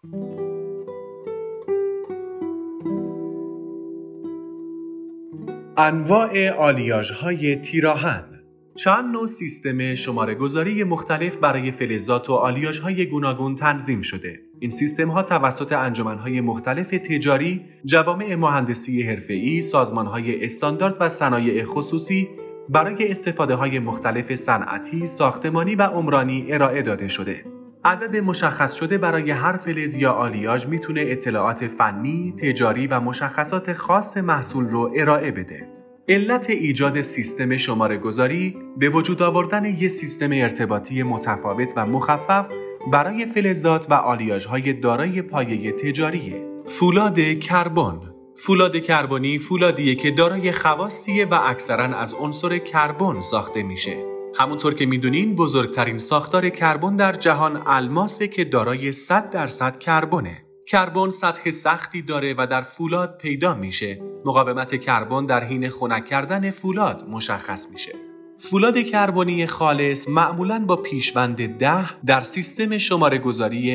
انواع آلیاژهای تیراهن. چند نوع سیستم شماره‌گذاری مختلف برای فلزات و آلیاژهای گوناگون تنظیم شده. این سیستم‌ها توسط انجمن‌های مختلف تجاری، جوامع مهندسی حرفه‌ای، سازمان‌های استاندارد و صنایع خصوصی برای استفاده‌های مختلف صنعتی، ساختمانی و عمرانی ارائه داده شده. عدد مشخص شده برای هر فلز یا آلیاژ میتونه اطلاعات فنی، تجاری و مشخصات خاص محصول رو ارائه بده. علت ایجاد سیستم شماره‌گذاری به وجود آوردن یک سیستم ارتباطی متفاوت و مخفف برای فلزات و آلیاژهای دارای پایه تجاریه. فولاد کربن. فولاد کربنی فولادیه که دارای خواصیه و اکثراً از عنصر کربن ساخته میشه. همونطور که میدونین بزرگترین ساختار کربن در جهان الماسه که دارای 100% کربنه. کربن سطح سختی داره و در فولاد پیدا میشه. مقاومت کربن در حین خنک کردن فولاد مشخص میشه. فولاد کربنی خالص معمولاً با پیشوند 10 در سیستم شماره‌گذاری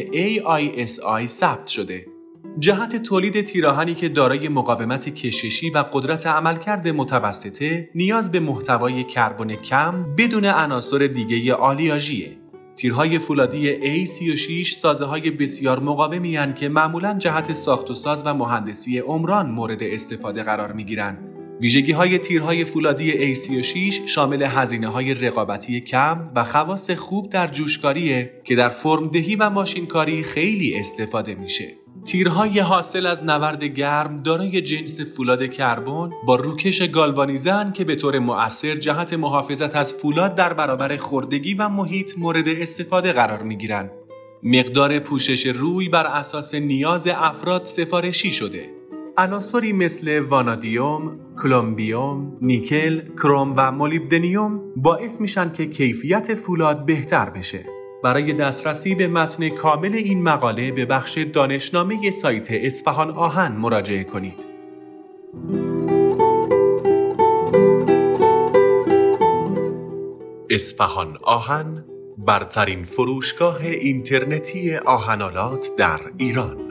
AISI ثبت شده. جهت تولید تیراهنی که دارای مقاومت کششی و قدرت عملکرد متوسطه نیاز به محتوای کربن کم بدون عناصر دیگه آلیاژیه. تیرهای فولادی A36 سازه‌های بسیار مقاومی هستند که معمولاً جهت ساخت و ساز و مهندسی عمران مورد استفاده قرار می‌گیرند. ویژگی‌های تیرهای فولادی A36 شامل هزینه‌های رقابتی کم و خواص خوب در جوشکاریه که در فرم‌دهی و ماشینکاری خیلی استفاده میشه. تیرهای حاصل از نورد گرم دارای جنس فولاد کربن با روکش گالوانیزن که به طور مؤثر جهت محافظت از فولاد در برابر خوردگی و محیط مورد استفاده قرار می‌گیرند. مقدار پوشش روی بر اساس نیاز افراد سفارشی شده. عناصری مثل وانادیوم، کلمبیوم، نیکل، کروم و مولیبدنیوم باعث میشن که کیفیت فولاد بهتر بشه. برای دسترسی به متن کامل این مقاله به بخش دانشنامه سایت اصفهان آهن مراجعه کنید. اصفهان آهن، برترین فروشگاه اینترنتی آهن‌آلات در ایران.